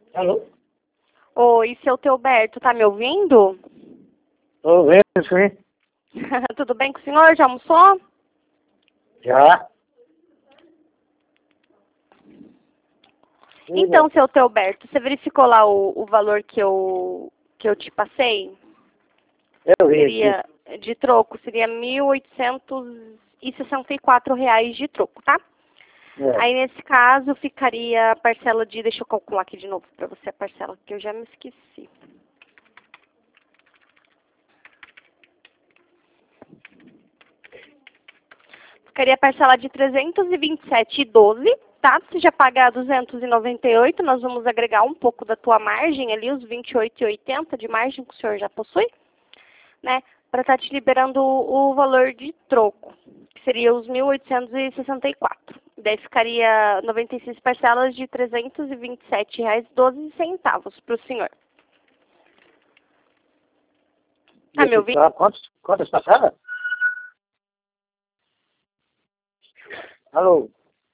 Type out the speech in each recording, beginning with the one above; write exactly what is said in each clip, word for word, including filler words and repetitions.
Alô? Oi, seu Teoberto, tá me ouvindo? Tô vendo, sim. Tudo bem com o senhor? Já almoçou? Já. Então, seu Teoberto, você verificou lá o, o valor que eu, que eu te passei? Eu vi aqui. Seria de troco, seria mil oitocentos e sessenta e quatro reais de troco, tá? É. Aí, nesse caso, ficaria a parcela de... Deixa eu calcular aqui de novo para você a parcela, que eu já me esqueci. Ficaria a parcela de trezentos e vinte e sete reais e doze centavos, tá? Você já paga duzentos e noventa e oito, nós vamos agregar um pouco da tua margem ali, os vinte e oito reais e oitenta centavos de margem que o senhor já possui, né? Para estar te liberando o, o valor de troco, que seria os mil oitocentos e sessenta e quatro. Daí ficaria noventa e seis parcelas de trezentos e vinte e sete reais e doze centavos para o senhor. Tá me ouvindo? Tá, quantos, quantas passadas? Alô?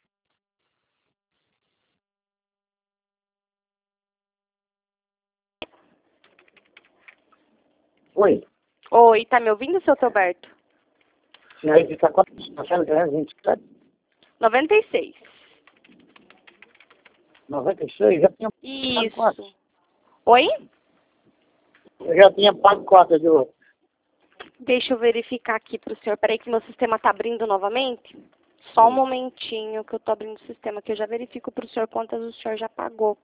Oi? Oi, tá me ouvindo, seu Teoberto? Sim, aí tá quantas passadas? trezentos e vinte e sete? noventa e seis. noventa e seis? Já tinha pago Isso. quantas? Oi? Eu já tinha pago quantas de outro? Deixa eu verificar aqui para o senhor. Peraí que meu sistema está abrindo novamente. Só um Sim. momentinho que eu estou abrindo o sistema, que eu já verifico para o senhor quantas o senhor já pagou.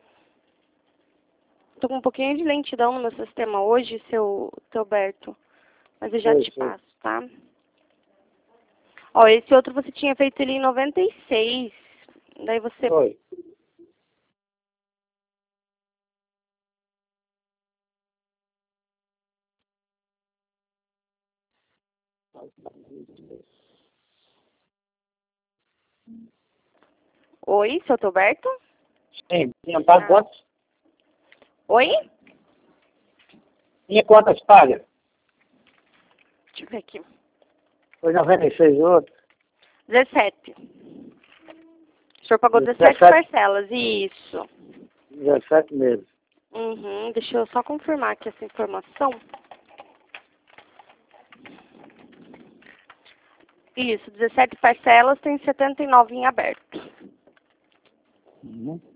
Estou com um pouquinho de lentidão no meu sistema hoje, seu Teoberto. Mas eu já Sei, te sei. passo, tá? Ó, esse outro você tinha feito ele em noventa e seis. Daí você... Oi. Oi, seu Teoberto? Sim, tinha pago Ah. quantas? Oi? Tinha quantas pagas? Deixa eu ver aqui. Foi noventa e seis outro. dezessete. O senhor pagou dezessete dezessete. parcelas. Isso. dezessete meses. Uhum, deixa eu só confirmar aqui essa informação. Isso, dezessete parcelas, tem setenta e nove em aberto. Uhum.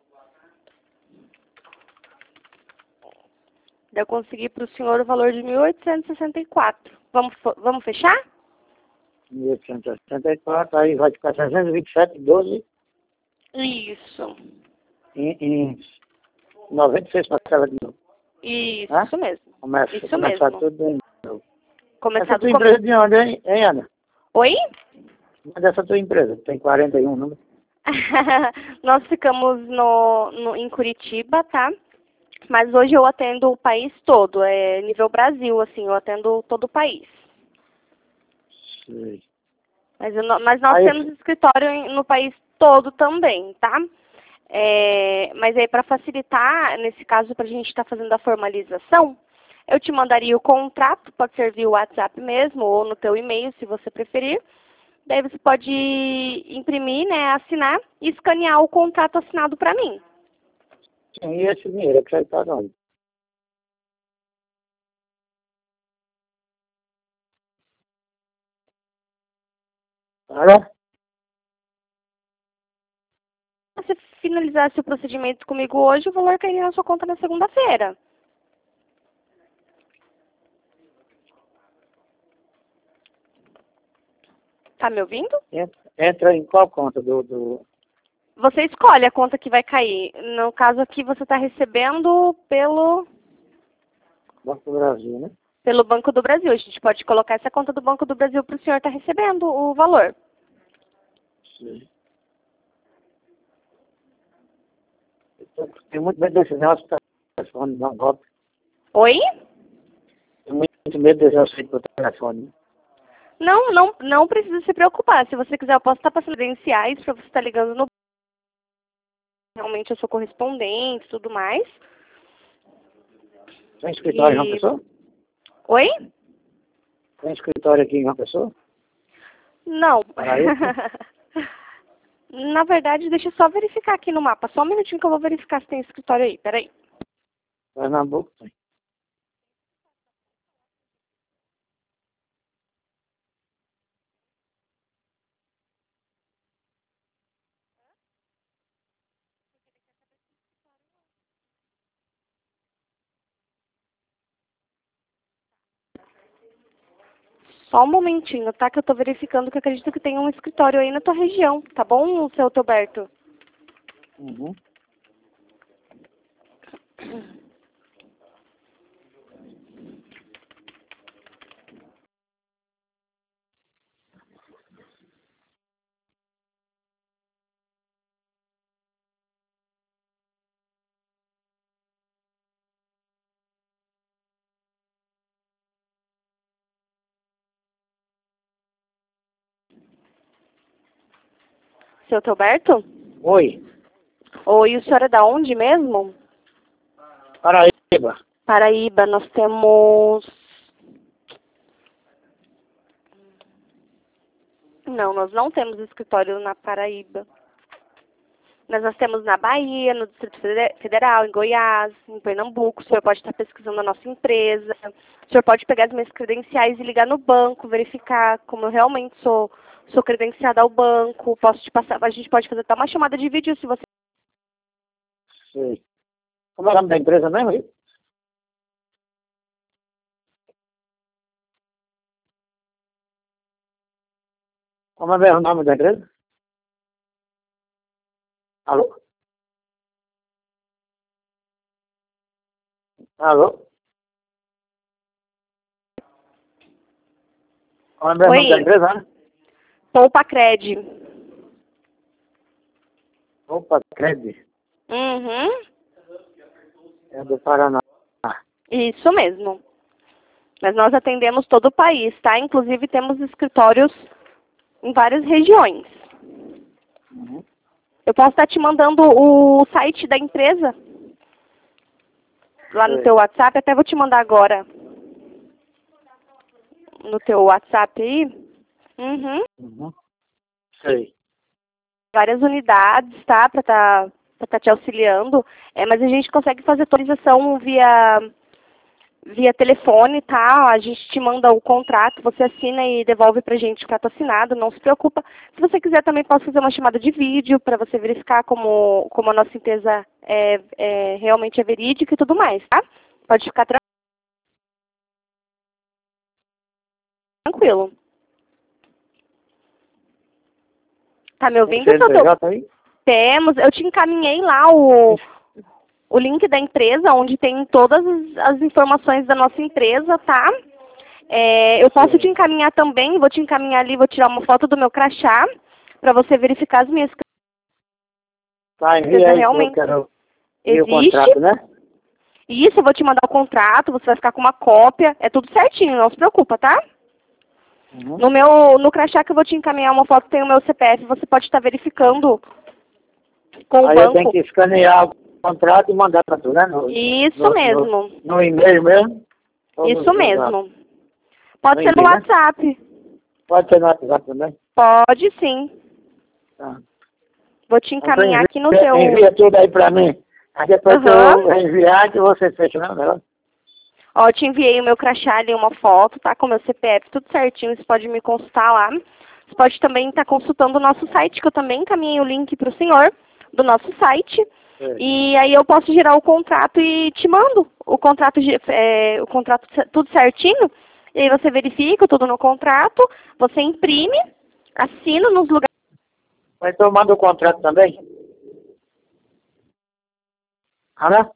Daí eu consegui para o senhor o valor de mil oitocentos e sessenta e quatro. Vamos, vamos fechar? mil oitocentos e setenta e quatro, aí vai ficar trezentos e vinte e sete e doze Isso. em, em noventa e seis parcelas de novo. Isso Hã? mesmo. Começa, Isso começar mesmo. tudo de novo. Começar Essa do tua começo. empresa de onde, hein, hein Ana? Oi? Mas essa tua empresa tem quarenta e um números. Nós ficamos no, no, em Curitiba, tá? Mas hoje eu atendo o país todo, é nível Brasil, assim, eu atendo todo o país. Sei. Mas, eu não- mas nós Aí, temos escritório em- no país todo também, tá? É, mas aí, para facilitar, nesse caso, para a gente estar fazendo a formalização, eu te mandaria o contrato, pode ser via WhatsApp mesmo, ou no teu e-mail, se você preferir. Daí você pode imprimir, né, assinar e escanear o contrato assinado para mim. sim, e esse dinheiro é que sai para onde? Para? Se você finalizasse o procedimento comigo hoje, o valor cairia na sua conta na segunda-feira. Tá me ouvindo? Entra, entra em qual conta do, do Você escolhe a conta que vai cair. No caso aqui, você está recebendo pelo, Banco do Brasil, né? pelo Banco do Brasil. A gente pode colocar essa conta do Banco do Brasil para o senhor estar recebendo o valor. Sim. Tem muito medo desse negócio que o telefone não golpe. Oi? Tem muito medo desse negócio por telefone. Né? Não, não, não precisa se preocupar. Se você quiser, eu posso estar passando credenciais para você estar ligando no... Realmente eu sou correspondente e tudo mais. Tem escritório em uma E... pessoa? Oi? Tem escritório aqui em uma pessoa? Não. Para isso? Na verdade, deixa eu só verificar aqui no mapa. Só um minutinho que eu vou verificar se tem escritório aí. Peraí. Pernambuco tem. Só um momentinho, tá? Que eu tô verificando que eu acredito que tem um escritório aí na tua região. Tá bom, seu Teoberto? Uhum. Seu Teoberto? Oi, Oi, o senhor é da onde mesmo? Paraíba. Paraíba, nós temos... Não, nós não temos escritório na Paraíba. Mas nós temos na Bahia, no Distrito Fede- Federal, em Goiás, em Pernambuco. O senhor pode estar pesquisando a nossa empresa. O senhor pode pegar as minhas credenciais e ligar no banco, verificar como eu realmente sou, sou credenciada ao banco. Posso te passar, a gente pode fazer até uma chamada de vídeo se você... Sei. Como é o nome da empresa mesmo? Aí? Como é mesmo o nome da empresa? Alô? Alô? Como é mesmo o nome da Oi, empresa, né? Poupa Cred. Opa, Cred. Uhum, É do Paraná. isso mesmo. Mas nós atendemos todo o país, tá? Inclusive temos escritórios em várias regiões. Uhum. Eu posso estar te mandando o site da empresa lá no Sei. teu WhatsApp, até vou te mandar agora no teu WhatsApp aí. Uhum. Uhum. Sei. Várias unidades, tá? Para estar tá, tá te auxiliando. É, mas a gente consegue fazer atualização via, via telefone, tá? A gente te manda o contrato, você assina e devolve pra gente o contrato assinado, não se preocupa. Se você quiser também posso fazer uma chamada de vídeo para você verificar como, como a nossa empresa é, é, realmente é verídica e tudo mais, tá? Pode ficar tranquilo. Tá me ouvindo, Tem seu C N P J aí? Temos, eu te encaminhei lá o, o link da empresa, onde tem todas as, as informações da nossa empresa, tá? É, eu posso Sim. te encaminhar também, vou te encaminhar ali, vou tirar uma foto do meu crachá, para você verificar as minhas Tá, empresa envia aí que eu realmente quero ver o existe. contrato, né? Isso, eu vou te mandar o contrato, você vai ficar com uma cópia, é tudo certinho, não se preocupa, tá? Uhum. No meu, no crachá que eu vou te encaminhar uma foto, tem o meu C P F, você pode estar verificando com o Aí eu tenho banco. que escanear o contrato e mandar para tu, né? No, Isso no, mesmo, no, no e-mail mesmo? Ou no- isso no zap? mesmo. Pode No ser no e-mail, né? WhatsApp, Pode ser no WhatsApp também? pode sim. Tá. Vou te Então encaminhar aqui no envia, teu... envia tudo aí para mim. Aí depois que Aham. eu enviar, que você fecha, né? Melhor? Ó, eu te enviei o meu crachá ali, uma foto, tá? Com o meu C P F, tudo certinho, você pode me consultar lá. Você pode também estar consultando o nosso site, que eu também encaminhei o link para o senhor do nosso site. É. E aí eu posso gerar o contrato e te mando o contrato, ge- é, o contrato ce- tudo certinho. E aí você verifica tudo no contrato, você imprime, assina nos lugares. Mas então manda o contrato também? Ah, né?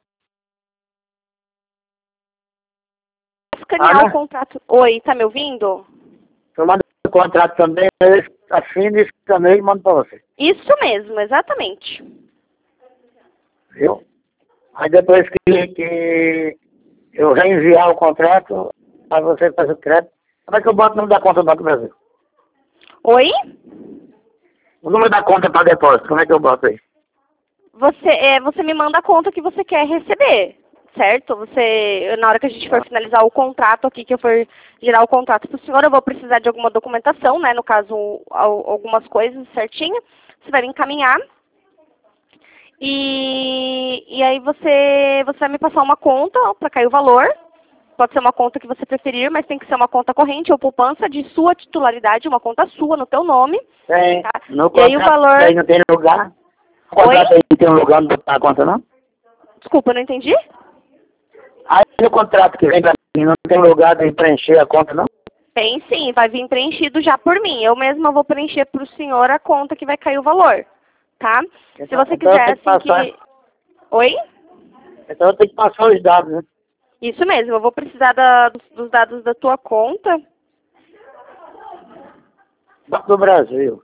Escanear Ah, o né? contrato. Oi, tá me ouvindo? Eu mando o contrato também, eu assino e também mando para você. Isso mesmo, exatamente. Viu? Aí depois que, que eu reenviar o contrato, aí você faz o crédito. Como é que eu boto o número da conta do Banco do Brasil? Oi? O número da conta para depósito, como é que eu boto aí? Você, é, você me manda a conta que você quer receber, certo? Você, na hora que a gente for finalizar o contrato aqui, que eu for gerar o contrato para o senhor, eu vou precisar de alguma documentação, né? No caso, al- algumas coisas certinho. você vai encaminhar. E, e aí você, você vai me passar uma conta para cair o valor. Pode ser uma conta que você preferir, mas tem que ser uma conta corrente ou poupança de sua titularidade, uma conta sua, no teu nome. Tem. Tá? No E aí o valor... aí não tem lugar? O contrato aí não tem um lugar, não botar a conta, não? Desculpa, eu não entendi? Aí no contrato que vem pra mim, não tem lugar de preencher a conta, não? Tem sim, vai vir preenchido já por mim. Eu mesma vou preencher para o senhor a conta que vai cair o valor, tá? Então, Se você então quiser, eu tenho que assim passar, que... Oi? Então eu tenho que passar os dados, né? Isso mesmo, eu vou precisar da, dos, dos dados da tua conta. Banco do Brasil.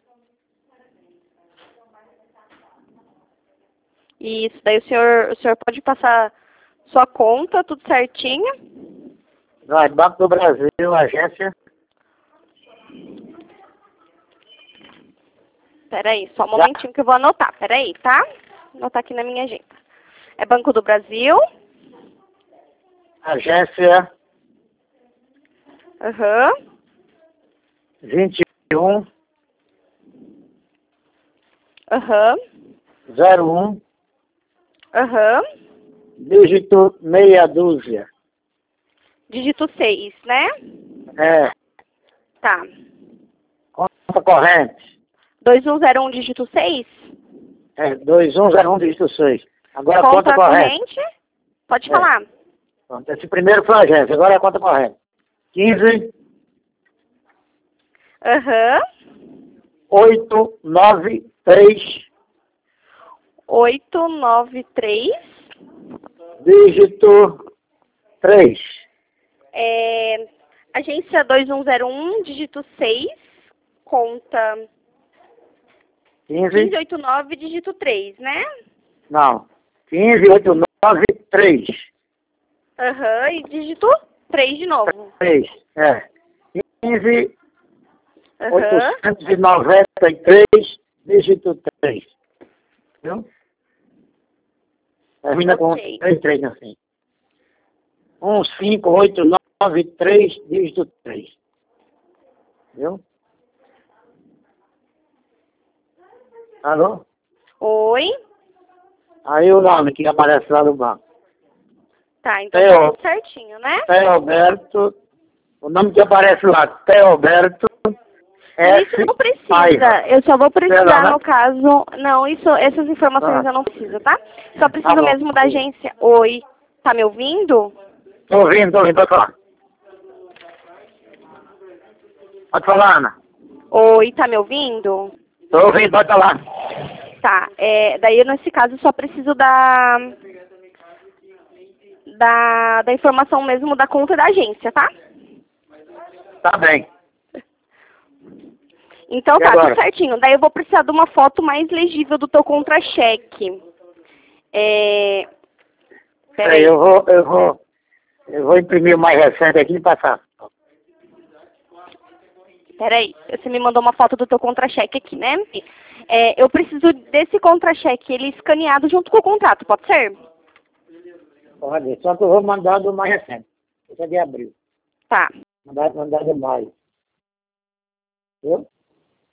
Isso, daí o senhor, o senhor pode passar sua conta, tudo certinho. Vai, Banco do Brasil, agência. Peraí, só um momentinho que eu vou anotar. Peraí, tá? Vou anotar aqui na minha agenda. É Banco do Brasil. Agência Aham. vinte e um, Aham. zero um, Aham. dígito meia dúzia. Dígito seis, né? É, Tá. conta corrente. dois um zero um, dígito seis? É, dois um zero um, dígito seis. Agora a Conta conta corrente. corrente? Pode É. falar. Pronto, esse primeiro foi a agência, agora é a conta corrente. quinze, Aham. oito, nove, três, oito nove três. dígito três. É, agência dois um zero um, dígito seis. Conta quinze, quinze oitenta e nove, dígito três, né? não, quinze, oito, nove, três. Aham. E dígito três de novo. três, é. quinze, Aham. oitocentos e noventa e três, dígito três. Viu? Termina com Ok. três, três assim. um, cinco, oito, nove, três, dígito três. Viu? Alô? Oi? Aí o nome que aparece lá no banco. Tá, então Theo. tá tudo certinho, né? Teoberto, o nome que aparece lá, Teoberto Isso S. não precisa. Paiva. Eu só vou precisar, Sei lá, né? no caso... Não, isso, essas informações Ah. eu não preciso, tá? Só preciso Tá bom. mesmo da agência. Oi, tá me ouvindo? Tô ouvindo, tô ouvindo, pode falar. Pode falar, Ana. Oi, tá me ouvindo? Tô ouvindo, pode falar. Tá, é, daí nesse caso eu só preciso da, da, da informação mesmo da conta da agência, tá? Tá bem. Então E tá, agora? tudo certinho. Daí eu vou precisar de uma foto mais legível do teu contra-cheque. É... Peraí, eu vou, eu vou, eu vou imprimir o mais recente aqui e passar. Peraí, você me mandou uma foto do teu contra-cheque aqui, né? É, eu preciso desse contra-cheque, ele escaneado junto com o contrato, pode ser? Pode, só que eu vou mandar do mais recente. Esse é de abril. Tá. Mandar, mandar de maio. Viu?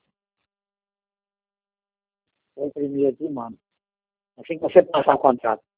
Vou imprimir aqui, mano. Assim que você passar o contrato.